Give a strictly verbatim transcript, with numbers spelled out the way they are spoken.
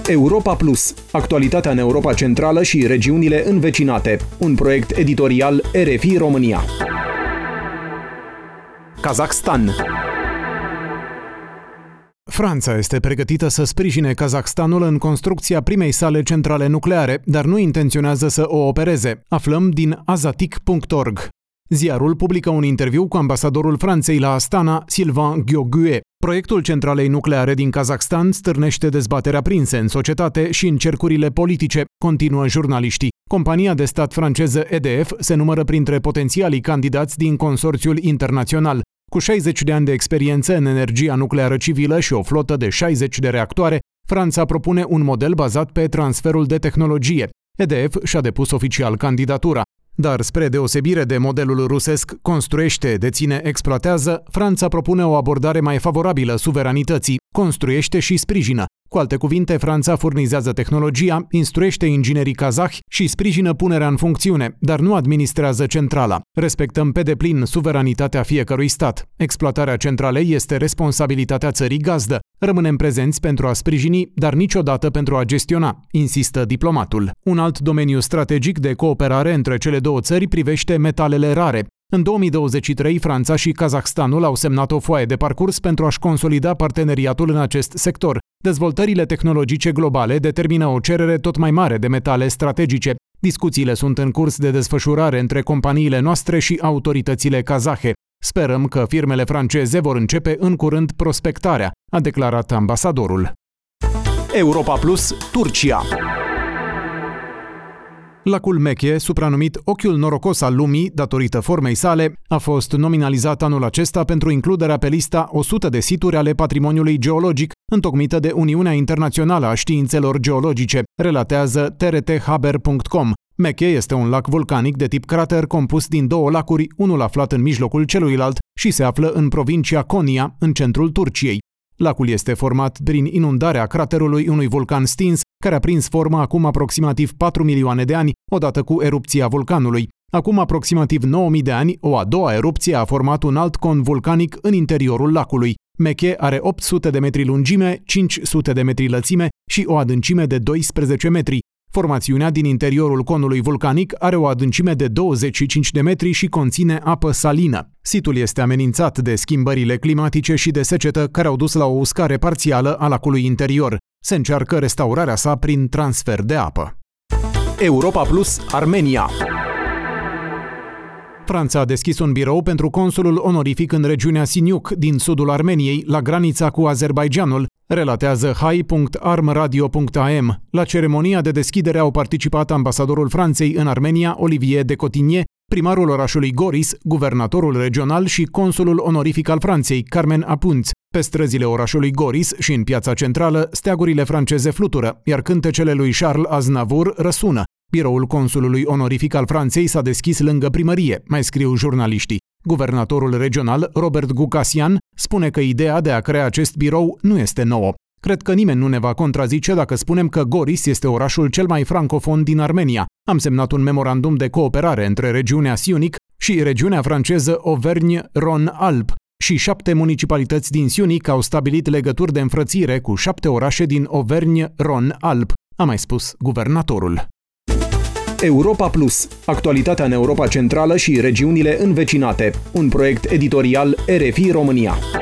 Europa Plus, actualitatea în Europa Centrală și regiunile învecinate. Un proiect editorial R F I România. Kazakhstan. Franța este pregătită să sprijine Kazakhstanul în construcția primei sale centrale nucleare, dar nu intenționează să o opereze. Aflăm din azatic punct org. Ziarul publică un interviu cu ambasadorul Franței la Astana, Sylvain Guioguet. Proiectul centralei nucleare din Kazakhstan stârnește dezbateri aprinse în societate și în cercurile politice, continuă jurnaliștii. Compania de stat franceză E D F se numără printre potențialii candidați din consorțiul internațional. Cu șaizeci de ani de experiență în energia nucleară civilă și o flotă de șaizeci de reactoare, Franța propune un model bazat pe transferul de tehnologie. E D F și-a depus oficial candidatura. Dar, spre deosebire de modelul rusesc, construiește, deține, exploatează, Franța propune o abordare mai favorabilă suveranității, construiește și sprijină. Cu alte cuvinte, Franța furnizează tehnologia, instruiește inginerii kazahi și sprijină punerea în funcțiune, dar nu administrează centrala. Respectăm pe deplin suveranitatea fiecărui stat. Exploatarea centralei este responsabilitatea țării gazdă. Rămânem prezenți pentru a sprijini, dar niciodată pentru a gestiona, insistă diplomatul. Un alt domeniu strategic de cooperare între cele două țări privește metalele rare. În două mii douăzeci și trei, Franța și Kazakhstanul au semnat o foaie de parcurs pentru a-și consolida parteneriatul în acest sector. Dezvoltările tehnologice globale determină o cerere tot mai mare de metale strategice. Discuțiile sunt în curs de desfășurare între companiile noastre și autoritățile kazahe. Sperăm că firmele franceze vor începe în curând prospectarea, a declarat ambasadorul. Europa Plus, Turcia. Lacul Meche, supranumit Ochiul Norocos al Lumii, datorită formei sale, a fost nominalizat anul acesta pentru includerea pe lista o sută de situri ale patrimoniului geologic, întocmită de Uniunea Internațională a Științelor Geologice, relatează T R T Haber punct com. Meche este un lac vulcanic de tip crater compus din două lacuri, unul aflat în mijlocul celuilalt și se află în provincia Konya, în centrul Turciei. Lacul este format prin inundarea craterului unui vulcan stins, care a prins formă acum aproximativ patru milioane de ani, odată cu erupția vulcanului. Acum aproximativ nouă mii de ani, o a doua erupție a format un alt con vulcanic în interiorul lacului. Meche are opt sute de metri lungime, cinci sute de metri lățime și o adâncime de doisprezece metri. Formațiunea din interiorul conului vulcanic are o adâncime de douăzeci și cinci de metri și conține apă salină. Situl este amenințat de schimbările climatice și de secetă care au dus la o uscare parțială a lacului interior. Se încearcă restaurarea sa prin transfer de apă. Europa Plus, Armenia. Franța a deschis un birou pentru consulul onorific în regiunea Siniuc, din sudul Armeniei, la granița cu Azerbaidjanul, relatează hai punct arm radio punct a m. La ceremonia de deschidere au participat ambasadorul Franței în Armenia, Olivier de Cotigny, primarul orașului Goris, guvernatorul regional și consulul onorific al Franței, Carmen Apunț. Pe străzile orașului Goris și în piața centrală, steagurile franceze flutură, iar cântecele lui Charles Aznavour răsună. Biroul consulului onorific al Franței s-a deschis lângă primărie, mai scriu jurnaliștii. Guvernatorul regional, Robert Gukasian, spune că ideea de a crea acest birou nu este nouă. Cred că nimeni nu ne va contrazice dacă spunem că Goris este orașul cel mai francofon din Armenia. Am semnat un memorandum de cooperare între regiunea Siunic și regiunea franceză Auvergne-Rhône-Alpes și șapte municipalități din Siunic au stabilit legături de înfrățire cu șapte orașe din Auvergne-Rhône-Alpes, a mai spus guvernatorul. Europa Plus, actualitatea în Europa Centrală și regiunile învecinate. Un proiect editorial R F I România.